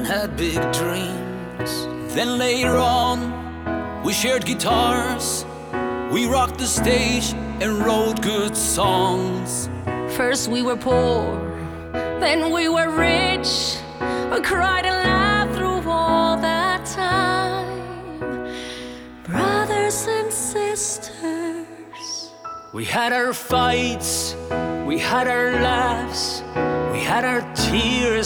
had big dreams. Then later on, we shared guitars, we rocked the stage and wrote good songs. First we were poor, then we were rich. We cried and laughed through all that time. Brothers and sisters. We had our fights, we had our laughs, we had our tears